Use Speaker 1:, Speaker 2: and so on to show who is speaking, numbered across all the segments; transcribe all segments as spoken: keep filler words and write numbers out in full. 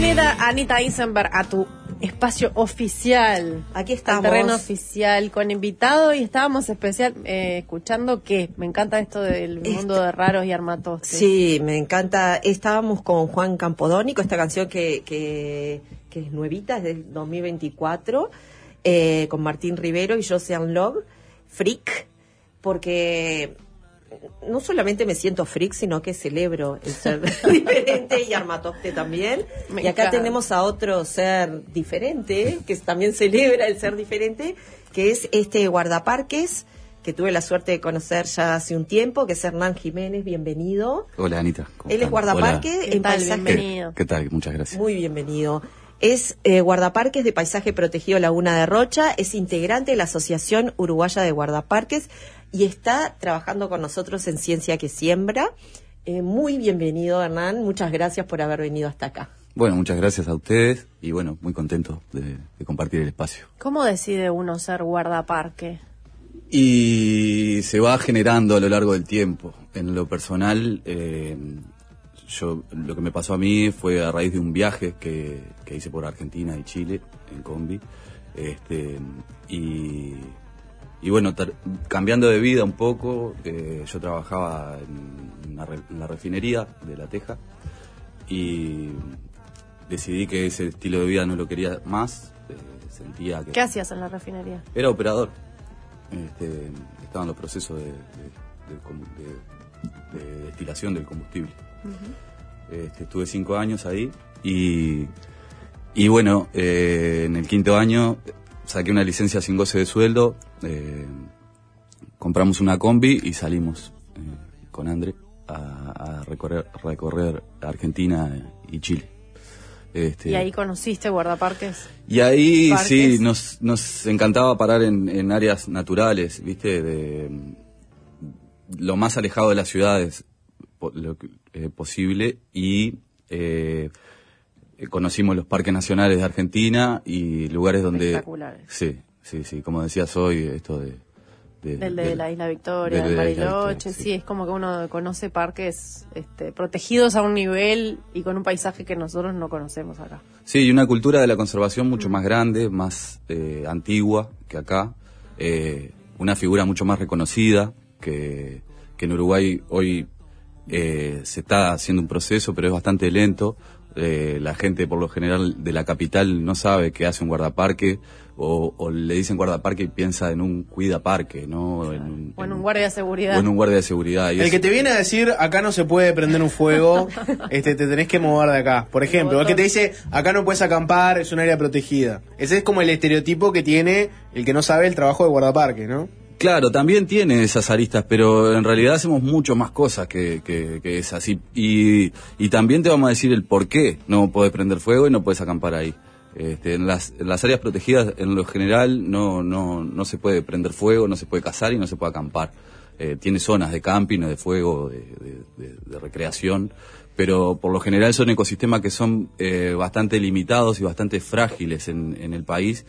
Speaker 1: Bienvenida, Anita Eisenberg, a tu espacio oficial.
Speaker 2: Aquí estamos.
Speaker 1: Al terreno oficial, con invitado, y estábamos especial eh, escuchando que me encanta esto del
Speaker 2: Este,
Speaker 1: mundo de raros y armatostes.
Speaker 2: Sí, me encanta. Estábamos con Juan Campodónico, esta canción que, que, que es nuevita, es del dos mil veinticuatro, eh, con Martín Rivero y Josean Love, Freak, porque no solamente me siento freak, sino que celebro el ser diferente y armatoste también. Me y acá encanta. Tenemos a otro ser diferente, que también celebra el ser diferente, que es este guardaparques, que tuve la suerte de conocer ya hace un tiempo, que es Hernán Jiménez. Bienvenido.
Speaker 3: Hola, Anita.
Speaker 2: Él es guardaparque en
Speaker 1: tal?
Speaker 2: paisaje.
Speaker 1: Bienvenido.
Speaker 3: ¿Qué, ¿Qué tal? Muchas gracias.
Speaker 2: Muy bienvenido. Es eh, guardaparques de paisaje protegido Laguna de Rocha, es integrante de la Asociación Uruguaya de Guardaparques y está trabajando con nosotros en Ciencia que Siembra. Eh, muy bienvenido, Hernán. Muchas gracias por haber venido hasta acá.
Speaker 3: Bueno, muchas gracias a ustedes y bueno, muy contento de, de compartir el espacio.
Speaker 1: ¿Cómo decide uno ser guardaparque?
Speaker 3: Y se va generando a lo largo del tiempo. En lo personal, eh, yo lo que me pasó a mí fue a raíz de un viaje que, que hice por Argentina y Chile en combi. Este, y, y bueno, tar, cambiando de vida un poco, eh, yo trabajaba en, una re, en la refinería de La Teja y decidí que ese estilo de vida no lo quería más. Eh, sentía que...
Speaker 1: ¿Qué hacías en la refinería?
Speaker 3: Era operador. Este, estaba en los procesos de, de, de, de, de destilación del combustible. Uh-huh. Este, estuve cinco años ahí y, y bueno, eh, en el quinto año saqué una licencia sin goce de sueldo, eh, compramos una combi y salimos eh, con André a, a recorrer, recorrer Argentina y Chile. Este,
Speaker 1: ¿Y ahí conociste guardaparques?
Speaker 3: Y ahí
Speaker 1: ¿Parques?
Speaker 3: Sí, nos, nos encantaba parar en, en áreas naturales, ¿viste? De lo más alejado de las ciudades po, lo, eh, posible y eh, conocimos los parques nacionales de Argentina y lugares donde...
Speaker 1: Espectaculares.
Speaker 3: Sí, sí, sí, como decías hoy, esto de... de
Speaker 1: del de,
Speaker 3: de
Speaker 1: la Isla Victoria,
Speaker 3: de,
Speaker 1: de
Speaker 3: de
Speaker 1: Bariloche,
Speaker 3: sí.
Speaker 1: sí, es como que uno conoce parques este, protegidos a un nivel y con un paisaje que nosotros no conocemos acá.
Speaker 3: Sí, y una cultura de la conservación mucho mm. más grande, más eh, antigua que acá, eh, una figura mucho más reconocida que, que en Uruguay hoy eh, se está haciendo un proceso, pero es bastante lento. Eh, la gente por lo general de la capital no sabe qué hace un guardaparque o, o le dicen guardaparque y piensa en un cuidaparque, ¿no? En un,
Speaker 1: o en un guardia de seguridad.
Speaker 3: O en un guardia de seguridad. Y
Speaker 4: el
Speaker 3: eso...
Speaker 4: que te viene a decir, acá no se puede prender un fuego, este te tenés que mover de acá. Por ejemplo, el que te dice, acá no puedes acampar, es un área protegida. Ese es como el estereotipo que tiene el que no sabe el trabajo de guardaparque, ¿no?
Speaker 3: Claro, también tiene esas aristas, pero en realidad hacemos mucho más cosas que, que, que esas. Y, y, y también te vamos a decir el por qué no podés prender fuego y no podés acampar ahí. Este, en, las, en las áreas protegidas, en lo general, no, no, no se puede prender fuego, no se puede cazar y no se puede acampar. Eh, tiene zonas de camping, de fuego, de, de, de, de recreación, pero por lo general son ecosistemas que son eh, bastante limitados y bastante frágiles en, en el país.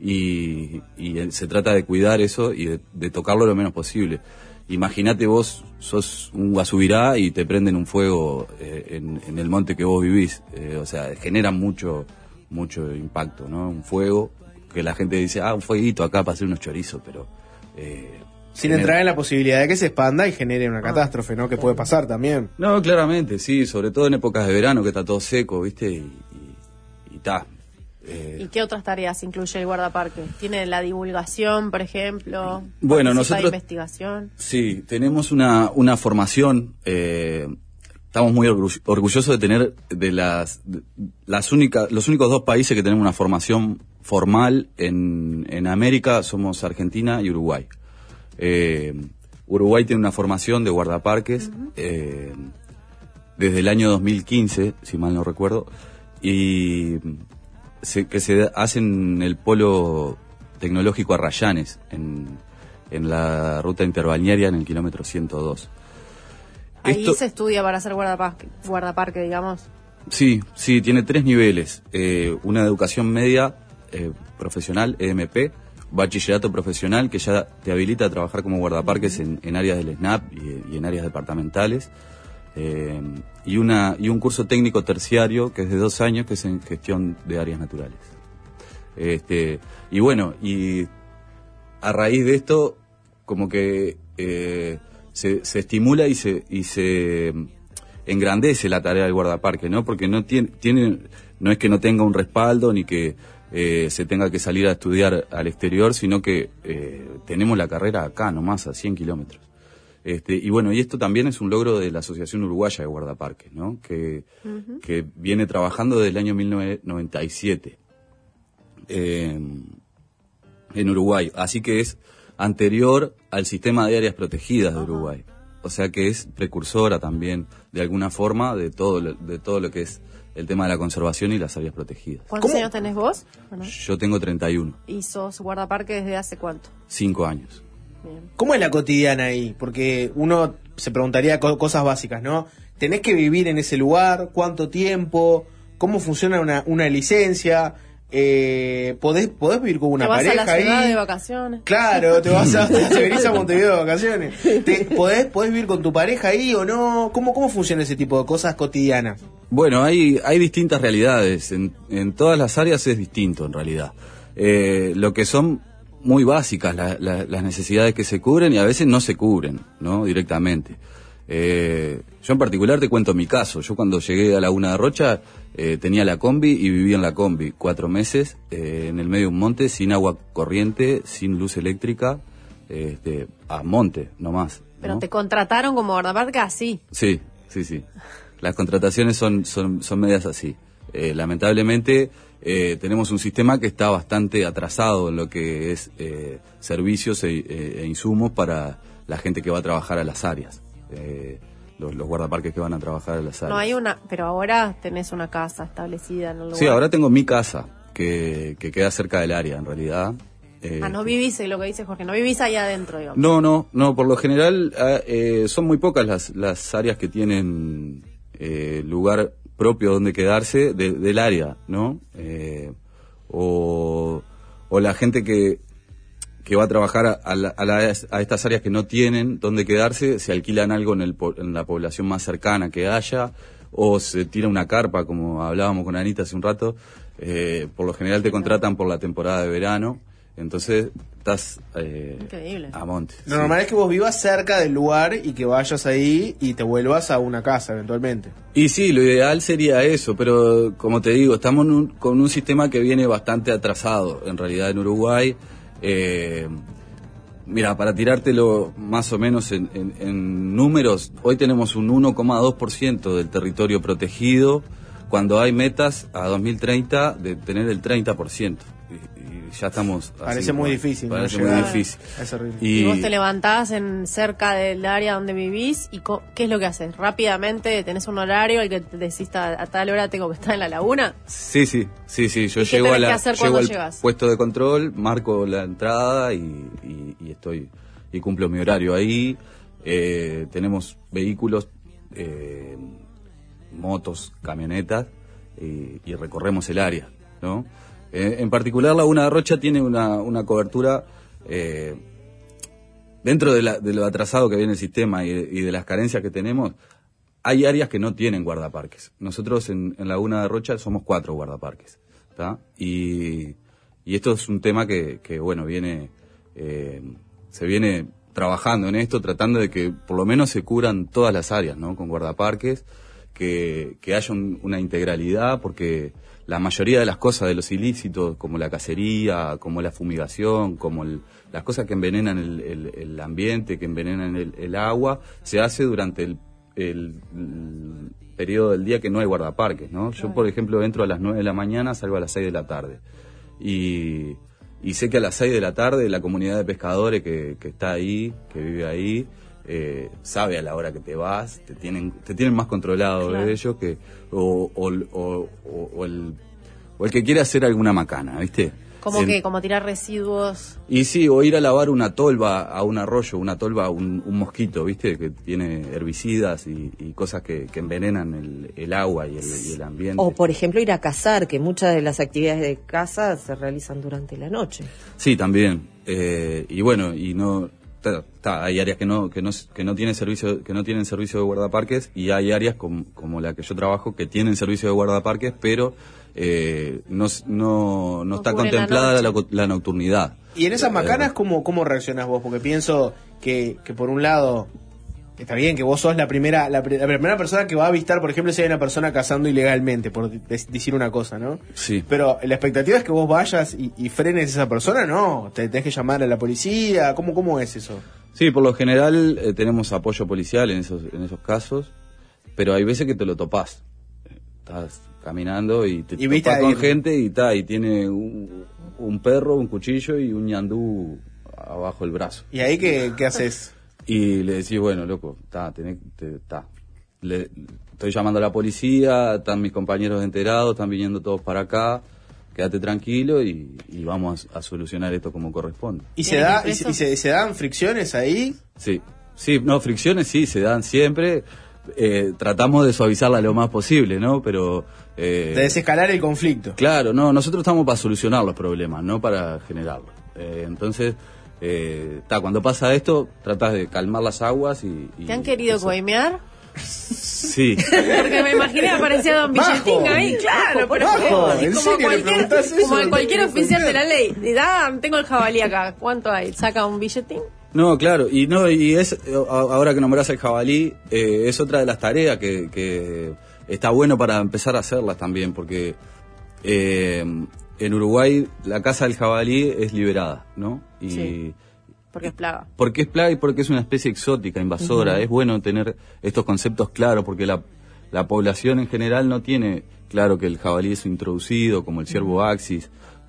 Speaker 3: Y, y se trata de cuidar eso y de, de tocarlo lo menos posible. Imagínate vos sos un guasubirá y te prenden un fuego eh, en, en el monte que vos vivís, eh, o sea, genera mucho mucho impacto, ¿no? Un fuego que la gente dice, ah, un fueguito acá para hacer unos chorizos, pero eh,
Speaker 4: sin
Speaker 3: genera...
Speaker 4: entrar en la posibilidad de que se expanda y genere una catástrofe, ¿no? Que puede pasar también.
Speaker 3: No, claramente, sí, sobre todo en épocas de verano que está todo seco, ¿viste? Y y, y ta.
Speaker 1: Eh, ¿Y qué otras tareas incluye el guardaparque? ¿Tiene la divulgación, por ejemplo?
Speaker 3: Bueno, nosotros...
Speaker 1: investigación?
Speaker 3: Sí, tenemos una, una formación, eh, estamos muy orgullosos de tener de las, de las únicas, los únicos dos países que tenemos una formación formal en, en América, somos Argentina y Uruguay. Eh, Uruguay tiene una formación de guardaparques uh-huh. eh, desde el año dos mil quince, si mal no recuerdo, y... Se, que se hace en el polo tecnológico Arrayanes, en, en la ruta interbalnearia en el kilómetro ciento dos.
Speaker 1: Ahí
Speaker 3: Esto,
Speaker 1: se estudia para ser guardaparque, guardaparque, digamos.
Speaker 3: Sí, sí, tiene tres niveles. Eh, una educación media eh, profesional, E M P, bachillerato profesional, que ya te habilita a trabajar como guardaparques en, en áreas del SNAP y, y en áreas departamentales. Eh, y, una, y un curso técnico terciario que es de dos años, que es en gestión de áreas naturales. Este, y bueno, y a raíz de esto, como que eh, se, se estimula y se, y se engrandece la tarea del guardaparque, ¿no? Porque no tiene, tiene, no es que no tenga un respaldo ni que eh, se tenga que salir a estudiar al exterior, sino que eh, tenemos la carrera acá nomás, a cien kilómetros. Este, y bueno, y esto también es un logro de la Asociación Uruguaya de Guardaparques, ¿no? Que, uh-huh. que viene trabajando desde el año mil novecientos noventa y siete eh, en Uruguay. Así que es anterior al sistema de áreas protegidas de Uruguay. O sea que es precursora también, de alguna forma, de todo lo, de todo lo que es el tema de la conservación y las áreas protegidas.
Speaker 1: ¿Cuántos
Speaker 4: ¿Cómo?
Speaker 1: años tenés vos? ¿O no?
Speaker 3: Yo tengo treinta y uno.
Speaker 1: ¿Y sos guardaparque desde hace cuánto?
Speaker 3: Cinco años.
Speaker 1: Bien.
Speaker 4: ¿Cómo es la cotidiana ahí? Porque uno se preguntaría co- cosas básicas, ¿no? ¿Tenés que vivir en ese lugar? ¿Cuánto tiempo? ¿Cómo funciona una, una licencia? Eh, ¿podés, ¿Podés vivir con una
Speaker 1: ¿Te vas
Speaker 4: pareja
Speaker 1: a la ciudad
Speaker 4: ahí?
Speaker 1: de vacaciones?
Speaker 4: Claro, te vas a, te venís a Montevideo de vacaciones. ¿Te, podés, ¿Podés vivir con tu pareja ahí o no? ¿Cómo, cómo funciona ese tipo de cosas cotidianas?
Speaker 3: Bueno, hay, hay distintas realidades. En, en todas las áreas es distinto, en realidad. Eh, lo que son muy básicas la, la, las necesidades que se cubren y a veces no se cubren, ¿no? Directamente. Eh, yo en particular te cuento mi caso. Yo cuando llegué a Laguna de Rocha eh, tenía la combi y vivía en la combi cuatro meses eh, en el medio de un monte, sin agua corriente, sin luz eléctrica, eh, este, a monte nomás, ¿no?
Speaker 1: Pero te contrataron como guardaparque así.
Speaker 3: Sí, sí, sí. Las contrataciones son, son, son medias así. Eh, lamentablemente eh, tenemos un sistema que está bastante atrasado en lo que es eh, servicios e, e, e insumos para la gente que va a trabajar a las áreas. Eh, los, los guardaparques que van a trabajar a las áreas.
Speaker 1: No hay una, pero ahora tenés una casa establecida en el lugar.
Speaker 3: Sí, ahora tengo mi casa, que, que queda cerca del área, en realidad. Eh,
Speaker 1: ah, no vivís, lo que dice Jorge, no vivís ahí adentro, digamos.
Speaker 3: No, no, no, por lo general eh, son muy pocas las, las áreas que tienen eh, lugar propio donde quedarse de, del área, ¿no? Eh, o, o la gente que, que va a trabajar a, a, la, a, la, a estas áreas que no tienen donde quedarse, se alquilan algo en, el, en la población más cercana que haya, o se tira una carpa, como hablábamos con Anita hace un rato. Eh, por lo general te contratan por la temporada de verano, entonces estás eh,
Speaker 1: Increíble.
Speaker 3: a monte.
Speaker 4: Lo
Speaker 3: sí.
Speaker 4: normal es que vos vivas cerca del lugar y que vayas ahí y te vuelvas a una casa eventualmente.
Speaker 3: Y sí, lo ideal sería eso, pero como te digo, estamos en un, con un sistema que viene bastante atrasado, en realidad, en Uruguay. Eh, mira, para tirártelo más o menos en, en, en números, hoy tenemos un uno coma dos por ciento del territorio protegido, cuando hay metas a dos mil treinta de tener el treinta por ciento. Y, y ya estamos...
Speaker 4: Parece muy difícil.
Speaker 3: Parece
Speaker 4: no
Speaker 3: muy
Speaker 4: llegar.
Speaker 3: difícil.
Speaker 4: Es horrible.
Speaker 1: Y,
Speaker 3: Y,
Speaker 1: vos te levantás en cerca del área donde vivís y co- ¿qué es lo que haces? Rápidamente tenés un horario al que te decís a, a tal hora tengo que estar en la laguna.
Speaker 3: Sí, sí, sí, sí. Yo
Speaker 1: ¿Y qué
Speaker 3: llego, a
Speaker 1: tenés
Speaker 3: la,
Speaker 1: que hacer
Speaker 3: llego
Speaker 1: cuando
Speaker 3: al
Speaker 1: llegas?
Speaker 3: puesto de control, marco la entrada y, y, y estoy y cumplo mi horario ahí. Eh, tenemos vehículos, eh, motos, camionetas y, y recorremos el área, ¿no? Eh, en particular, Laguna de Rocha tiene una, una cobertura eh, dentro de, la, de lo atrasado que viene el sistema y de, y de las carencias que tenemos. Hay áreas que no tienen guardaparques. Nosotros en, en Laguna de Rocha somos cuatro guardaparques, ¿tá? Y, y esto es un tema que, que bueno, viene, eh, se viene trabajando en esto, tratando de que por lo menos se cubran todas las áreas, ¿no? Con guardaparques, que, que haya un, una integralidad, porque la mayoría de las cosas de los ilícitos, como la cacería, como la fumigación, como el, las cosas que envenenan el, el, el ambiente, que envenenan el, el agua, se hace durante el El, el periodo del día que no hay guardaparques, ¿no? Yo, por ejemplo, entro a las nueve de la mañana, salgo a las seis de la tarde. Y, y sé que a las seis de la tarde la comunidad de pescadores que, que está ahí, que vive ahí, eh, sabe a la hora que te vas, te tienen te tienen más controlado, claro, de ellos que o, o, o, o, o, el, o el que quiere hacer alguna macana, ¿viste?
Speaker 1: ¿Cómo
Speaker 3: En,
Speaker 1: que? ¿Como tirar residuos?
Speaker 3: Y sí, o ir a lavar una tolva a un arroyo, una tolva a un, un mosquito, ¿viste? Que tiene herbicidas y, y cosas que, que envenenan el, el agua y el, y el ambiente.
Speaker 2: O, por ejemplo, ir a cazar, que muchas de las actividades de caza se realizan durante la noche.
Speaker 3: Sí, también. Eh, y bueno, y no ta, ta, hay áreas que no que no que no tienen servicio que no tienen servicio de guardaparques, y hay áreas como, como la que yo trabajo que tienen servicio de guardaparques, pero eh, no no no, no está contemplada la, la, la nocturnidad.
Speaker 4: Y en esas macanas, ¿cómo, cómo reaccionás vos? Porque pienso que, que por un lado está bien que vos sos la primera la, la primera persona que va a avistar, por ejemplo, si hay una persona cazando ilegalmente, por de, decir una cosa, ¿no?
Speaker 3: Sí.
Speaker 4: Pero la expectativa es que vos vayas y, y frenes a esa persona, ¿no? Te tenés que llamar a la policía. ¿Cómo, cómo es eso?
Speaker 3: Sí, por lo general eh, tenemos apoyo policial en esos en esos casos, pero hay veces que te lo topás. Estás caminando y te
Speaker 4: y
Speaker 3: topás con
Speaker 4: ahí,
Speaker 3: gente y ta, y tiene un, un perro, un cuchillo y un ñandú abajo el brazo.
Speaker 4: ¿Y ahí qué, qué haces?
Speaker 3: Y le decís, bueno, loco, está, tenés, te, ta. Le, estoy llamando a la policía, están mis compañeros enterados, están viniendo todos para acá, quédate tranquilo y, y vamos a, a solucionar esto como corresponde.
Speaker 4: ¿Y se da y se, y se, se dan fricciones ahí?
Speaker 3: Sí, sí, no, fricciones sí, se dan siempre. Eh, tratamos de suavizarla lo más posible, ¿no? Pero... Eh,
Speaker 4: de desescalar el conflicto.
Speaker 3: Claro, no, nosotros estamos para solucionar los problemas, no para generarlos. Eh, entonces... Eh, ta, cuando pasa esto, tratás de calmar las aguas y... y
Speaker 1: ¿Te han querido
Speaker 3: eso.
Speaker 1: coimear?
Speaker 3: Sí.
Speaker 1: Porque me imaginé aparecía Don Billetín ahí, claro, pero
Speaker 4: Bajo,
Speaker 1: es
Speaker 4: ¿en
Speaker 1: como
Speaker 4: serio le
Speaker 1: cualquier,
Speaker 4: preguntás eso?
Speaker 1: como
Speaker 4: No
Speaker 1: cualquier
Speaker 4: te
Speaker 1: oficial
Speaker 4: quiero
Speaker 1: de la ley. Y da, tengo el jabalí acá, ¿cuánto hay? ¿Saca un billetín?
Speaker 3: No, claro, y no y es ahora que nombrás el jabalí, eh, es otra de las tareas que, que está bueno para empezar a hacerlas también, porque eh, en Uruguay la caza del jabalí es liberada, ¿no? Y
Speaker 1: Sí. Porque es plaga.
Speaker 3: Porque es plaga y porque es una especie exótica, invasora. Uh-huh. Es bueno tener estos conceptos claros porque la, la población en general no tiene claro que el jabalí es introducido, como el ciervo axis,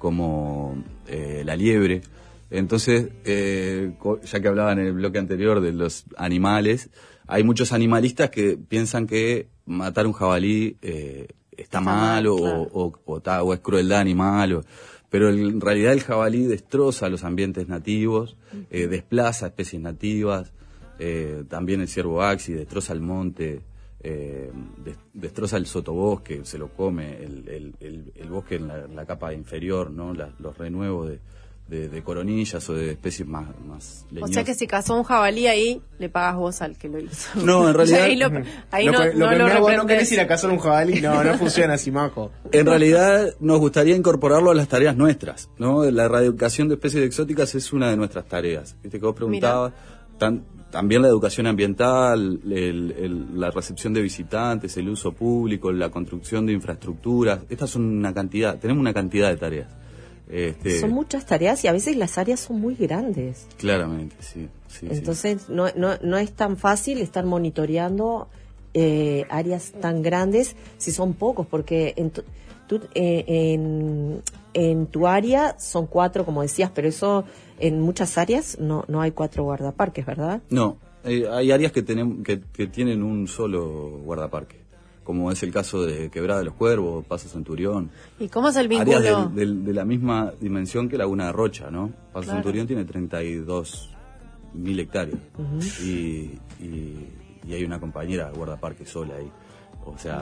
Speaker 3: como eh, la liebre. Entonces, eh, ya que hablaba en el bloque anterior de los animales, hay muchos animalistas que piensan que matar un jabalí eh, está, está mal, mal o, claro. o, o, o, o es crueldad animal o... Pero en realidad el jabalí destroza los ambientes nativos, eh, desplaza especies nativas, eh, también el ciervo axis destroza el monte, eh, des, destroza el sotobosque, se lo come, el, el, el, el bosque en la, la capa inferior, ¿no? La, los renuevos de, de, de coronillas o de especies más, más leñosas.
Speaker 1: O sea que si cazó un jabalí ahí, le pagas vos al que lo hizo.
Speaker 3: No, en realidad...
Speaker 1: ahí lo, ahí
Speaker 4: lo,
Speaker 1: no,
Speaker 4: lo,
Speaker 1: no
Speaker 4: lo,
Speaker 1: lo
Speaker 4: no, no querés ir a cazar un jabalí, no, no funciona así, majo.
Speaker 3: En realidad nos gustaría incorporarlo a las tareas nuestras, ¿no? La erradicación de especies exóticas es una de nuestras tareas. Viste que vos preguntabas, tan, también la educación ambiental, el, el, la recepción de visitantes, el uso público, la construcción de infraestructuras. Estas son una cantidad, tenemos una cantidad de tareas. Este,
Speaker 2: son muchas tareas y a veces las áreas son muy grandes.
Speaker 3: Claramente, sí. sí
Speaker 2: Entonces
Speaker 3: sí.
Speaker 2: No, no, no es tan fácil estar monitoreando eh, áreas tan grandes si son pocos, porque en tu, tú, eh, en, en tu área son cuatro, como decías, pero eso en muchas áreas no, no hay cuatro guardaparques, ¿verdad?
Speaker 3: No, eh, hay áreas que, tenemos, que, que tienen un solo guardaparque, como es el caso de Quebrada de los Cuervos, Paso Centurión.
Speaker 1: ¿Y cómo es el vínculo?
Speaker 3: Áreas de, de, de la misma dimensión que Laguna de Rocha, ¿no? Paso
Speaker 1: Claro.
Speaker 3: Centurión tiene treinta y dos mil hectáreas.
Speaker 2: Uh-huh.
Speaker 3: y, y, y hay una compañera guardaparque sola ahí. O sea,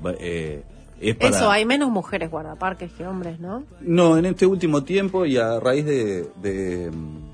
Speaker 3: eh, es para...
Speaker 1: Eso, hay menos mujeres guardaparques que hombres, ¿no?
Speaker 3: No, en este último tiempo y a raíz de... de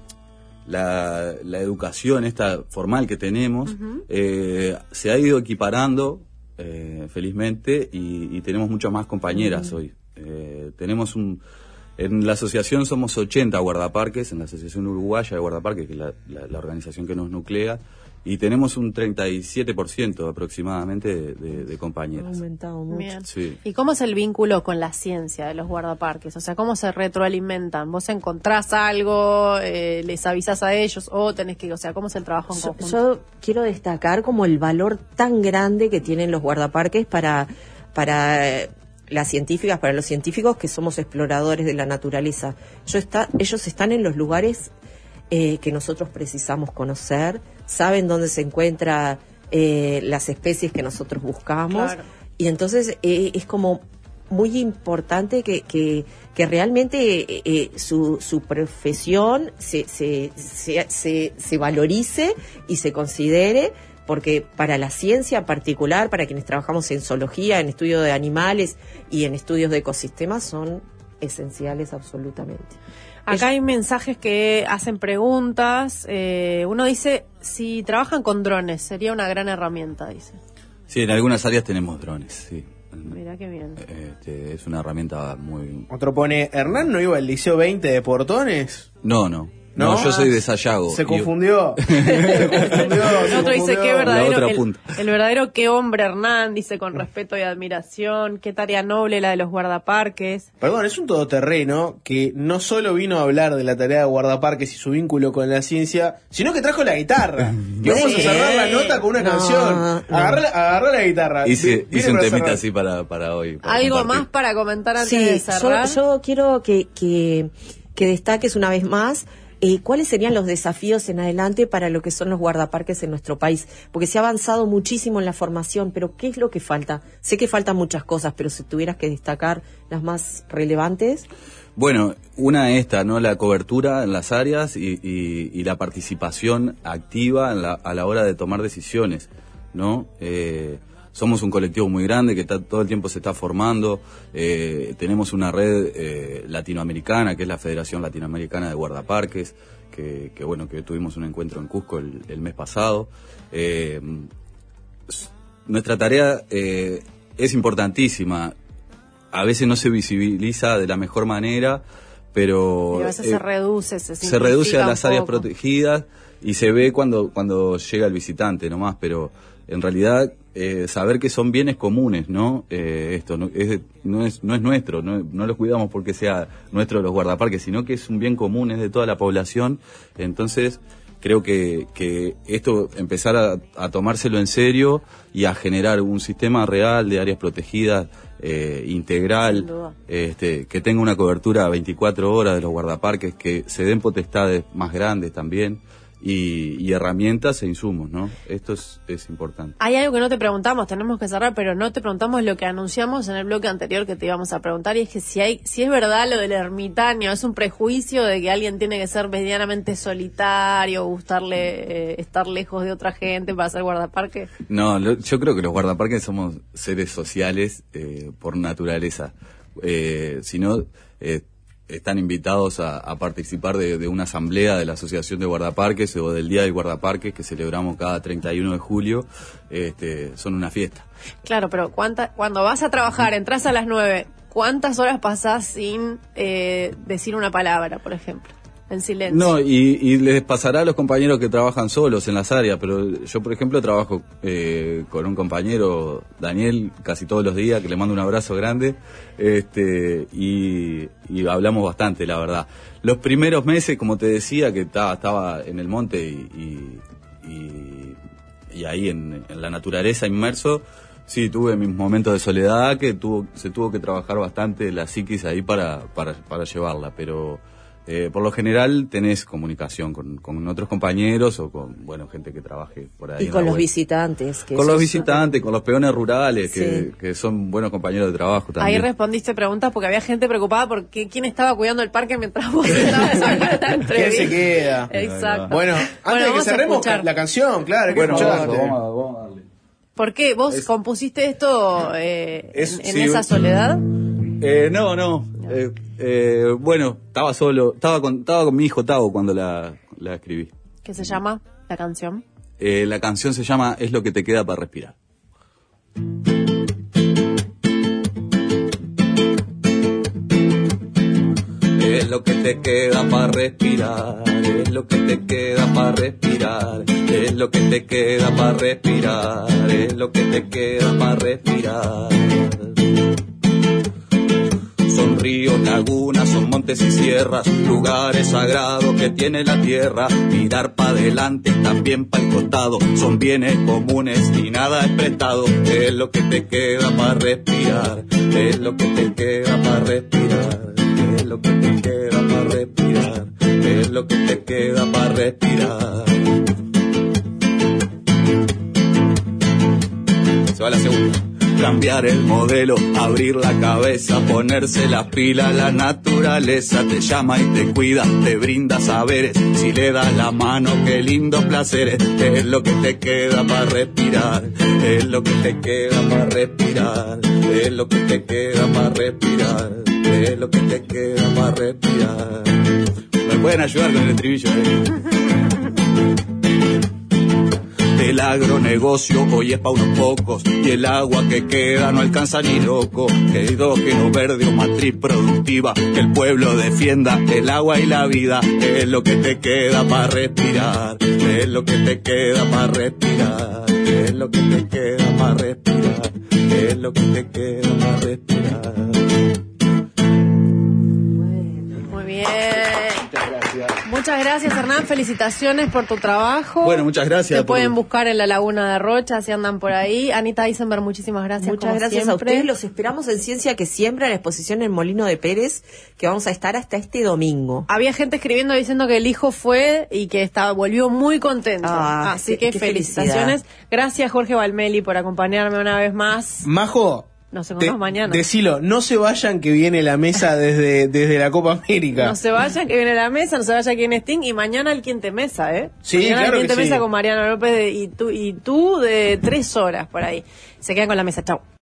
Speaker 3: la, la educación esta formal que tenemos, uh-huh. eh, se ha ido equiparando Eh, felizmente y, y tenemos muchas más compañeras uh-huh. hoy. Eh, tenemos un en la asociación somos ochenta guardaparques, en la Asociación Uruguaya de Guardaparques, que es la, la, la organización que nos nuclea, y tenemos un treinta y siete por ciento aproximadamente de, de, de compañeras.
Speaker 2: Ha aumentado mucho.
Speaker 1: Bien.
Speaker 3: Sí.
Speaker 1: ¿Y cómo es el vínculo con la ciencia de los guardaparques? O sea, ¿cómo se retroalimentan? ¿Vos encontrás algo, eh, les avisás a ellos o tenés que, o sea, cómo es el trabajo en
Speaker 2: Yo,
Speaker 1: conjunto?
Speaker 2: yo quiero destacar como el valor tan grande que tienen los guardaparques para, para eh, las científicas, para los científicos que somos exploradores de la naturaleza. Yo está, ellos están en los lugares eh, que nosotros precisamos conocer, saben dónde se encuentran eh, las especies que nosotros buscamos,
Speaker 1: Claro.
Speaker 2: y entonces eh, es como muy importante que, que, que realmente eh, eh, su, su profesión se, se, se, se, se valorice y se considere, porque para la ciencia en particular, para quienes trabajamos en zoología, en estudio de animales y en estudios de ecosistemas, son esenciales absolutamente.
Speaker 1: Acá hay mensajes que hacen preguntas. Eh, uno dice, si trabajan con drones, sería una gran herramienta, dice.
Speaker 3: Sí, en algunas áreas tenemos drones, sí.
Speaker 1: Mirá qué bien.
Speaker 3: Este, es una herramienta muy...
Speaker 4: Otro pone, ¿Hernán no iba al Liceo veinte de Portones?
Speaker 3: No, no.
Speaker 4: No,
Speaker 3: No, yo soy de Sayago.
Speaker 4: Se
Speaker 3: Y-
Speaker 4: confundió. Se confundió. se
Speaker 1: El otro dice,
Speaker 4: confundió.
Speaker 1: qué
Speaker 3: La
Speaker 1: verdadero,
Speaker 3: otra
Speaker 1: el,
Speaker 3: punta.
Speaker 1: el verdadero qué hombre Hernán, dice con respeto y admiración, qué tarea noble la de los guardaparques.
Speaker 4: Perdón, es un todoterreno que no solo vino a hablar de la tarea de guardaparques y su vínculo con la ciencia, sino que trajo la guitarra. Y vamos a
Speaker 2: Sí.
Speaker 4: cerrar la nota con una
Speaker 2: No,
Speaker 4: canción.
Speaker 2: no.
Speaker 4: Agarrá, la- agarrá la guitarra.
Speaker 3: Hice,
Speaker 4: Viene
Speaker 3: hice un
Speaker 4: para
Speaker 3: temita
Speaker 4: cerrar.
Speaker 3: así para, para hoy. para
Speaker 1: ¿Algo
Speaker 3: compartir.
Speaker 1: más para comentar antes
Speaker 2: Sí,
Speaker 1: de
Speaker 2: yo,
Speaker 1: cerrar?
Speaker 2: yo quiero que, que, que destaques una vez más eh, cuáles serían los desafíos en adelante para lo que son los guardaparques en nuestro país, porque se ha avanzado muchísimo en la formación, pero ¿qué es lo que falta? Sé que faltan muchas cosas, pero si tuvieras que destacar las más relevantes.
Speaker 3: Bueno, una esta, ¿no? La cobertura en las áreas y, y, y la participación activa en la, a la hora de tomar decisiones, ¿no? Eh, somos un colectivo muy grande que está, todo el tiempo se está formando. Eh, tenemos una red eh, latinoamericana, que es la Federación Latinoamericana de Guardaparques, que, que bueno, que tuvimos un encuentro en Cusco el, el mes pasado. Eh, s- nuestra tarea eh, es importantísima. A veces no se visibiliza de la mejor manera, pero
Speaker 1: Y a veces
Speaker 3: eh,
Speaker 1: se reduce, se
Speaker 3: se reduce a
Speaker 1: simplifica
Speaker 3: las
Speaker 1: un
Speaker 3: áreas
Speaker 1: poco.
Speaker 3: protegidas y se ve cuando cuando llega el visitante nomás, pero en realidad eh, saber que son bienes comunes, ¿no? Eh, esto no es, no es no es nuestro, no, no lo cuidamos porque sea nuestro de los guardaparques, sino que es un bien común, es de toda la población. Entonces creo que, que esto empezar a, a tomárselo en serio y a generar un sistema real de áreas protegidas eh, integral,
Speaker 1: Sin duda.
Speaker 3: este, que tenga una cobertura veinticuatro horas de los guardaparques, que se den potestades más grandes también y, y herramientas e insumos, ¿no? Esto es, es importante.
Speaker 1: Hay algo que no te preguntamos, tenemos que cerrar, pero no te preguntamos lo que anunciamos en el bloque anterior que te íbamos a preguntar, y es que si hay, si es verdad lo del ermitaño, es un prejuicio de que alguien tiene que ser medianamente solitario, gustarle eh, estar lejos de otra gente para ser guardaparque.
Speaker 3: No, lo- yo creo que los guardaparques somos seres sociales eh, por naturaleza. Eh, si no, eh, están invitados a, a participar de, de una asamblea de la Asociación de Guardaparques o del Día del Guardaparques que celebramos cada treinta y uno de julio. Este, son una fiesta.
Speaker 1: Claro, pero cuánta, cuando vas a trabajar, entras a las nueve, ¿cuántas horas pasás sin eh, decir una palabra, por ejemplo? En silencio.
Speaker 3: No, y, y les pasará a los compañeros que trabajan solos en las áreas, pero yo, por ejemplo, trabajo eh, con un compañero, Daniel, casi todos los días, que le mando un abrazo grande, este, y, y hablamos bastante, la verdad. Los primeros meses, como te decía, que estaba, estaba en el monte y, y, y, y ahí en, en la naturaleza inmerso, sí, tuve mis momentos de soledad, que tuvo, se tuvo que trabajar bastante la psiquis ahí para, para, para llevarla, pero... Eh, por lo general tenés comunicación con, con otros compañeros o con, bueno, gente que trabaje por ahí.
Speaker 2: Y
Speaker 3: en
Speaker 2: con
Speaker 3: la
Speaker 2: los
Speaker 3: web.
Speaker 2: visitantes. Que
Speaker 3: Con
Speaker 2: eso
Speaker 3: los
Speaker 2: es-
Speaker 3: visitantes, con los peones rurales,
Speaker 2: Sí.
Speaker 3: que, que son buenos compañeros de trabajo
Speaker 1: Ahí
Speaker 3: también.
Speaker 1: respondiste preguntas porque había gente preocupada porque quién estaba cuidando el parque mientras vos estabas haciendo la
Speaker 4: ¿Quién
Speaker 1: entrevista.
Speaker 4: se queda?
Speaker 1: Exacto.
Speaker 4: Bueno, antes
Speaker 1: Bueno,
Speaker 4: de que
Speaker 1: vamos a
Speaker 4: cerremos
Speaker 1: escuchar.
Speaker 4: la canción, claro, hay que
Speaker 3: Bueno,
Speaker 4: escucharte.
Speaker 3: vamos, vamos, a- vamos a darle.
Speaker 1: ¿Por qué? ¿Vos
Speaker 3: Es-
Speaker 1: compusiste esto eh,
Speaker 3: Es-
Speaker 1: en, en
Speaker 3: sí,
Speaker 1: esa soledad?
Speaker 3: Eh, no, no. Eh, eh, bueno, estaba solo, estaba con, estaba con mi hijo Tavo cuando la, la escribí.
Speaker 1: ¿Qué se llama la canción?
Speaker 3: Eh, la canción se llama Es lo que te queda para respirar. Es lo que te queda para respirar, es lo que te queda para respirar, es lo que te queda para respirar, es lo que te queda para respirar. Son ríos, lagunas, son montes y sierras, lugares sagrados que tiene la tierra. Mirar para adelante y también para el costado, son bienes comunes y nada es prestado. Es lo que te queda para respirar, es lo que te queda para respirar, es lo que te queda para respirar, es lo que te queda para respirar. Se va la segunda. Cambiar el modelo, abrir la cabeza, ponerse las pilas, la naturaleza te llama y te cuida, te brinda saberes, si le das la mano, qué lindos placeres, es lo que te queda para respirar, es lo que te queda para respirar, es lo que te queda para respirar. es lo que te queda para respirar. Me pueden ayudar con el estribillo, eh. El agronegocio hoy es pa' unos pocos y el agua que queda no alcanza ni loco. Que hidrógeno verde o matriz productiva, que el pueblo defienda el agua y la vida. Es lo que te queda para respirar, es lo que te queda para respirar, es lo que te queda para respirar, es lo que te queda para respirar.
Speaker 1: Muy bien. Muchas gracias, Hernán. Felicitaciones por tu trabajo.
Speaker 3: Bueno, muchas gracias.
Speaker 1: Te
Speaker 3: por...
Speaker 1: pueden buscar en la Laguna de Rocha si andan por ahí. Anita Eisenberg, muchísimas gracias.
Speaker 2: Muchas
Speaker 1: como
Speaker 2: gracias
Speaker 1: siempre.
Speaker 2: a ustedes. Los esperamos en Ciencia que Siembra, la exposición en Molino de Pérez, que vamos a estar hasta este domingo.
Speaker 1: Había gente escribiendo diciendo que el hijo fue y que estaba volvió muy contento.
Speaker 2: Ah,
Speaker 1: Así
Speaker 2: qué-
Speaker 1: que
Speaker 2: qué
Speaker 1: felicitaciones.
Speaker 2: felicidad.
Speaker 1: Gracias, Jorge Valmeli, por acompañarme una vez más.
Speaker 4: Majo,
Speaker 1: Nos encontramos
Speaker 4: de-
Speaker 1: mañana.
Speaker 4: decilo, no se vayan que viene la mesa desde, desde la Copa América.
Speaker 1: No se vayan, que viene la mesa, no se vaya quien Sting y mañana el Quinte Mesa, ¿eh?
Speaker 4: Sí,
Speaker 1: mañana
Speaker 4: claro
Speaker 1: el Quinte
Speaker 4: que sí.
Speaker 1: Mesa con Mariano López de- y tú, y tú de tres horas por ahí. Se quedan con la mesa, chau.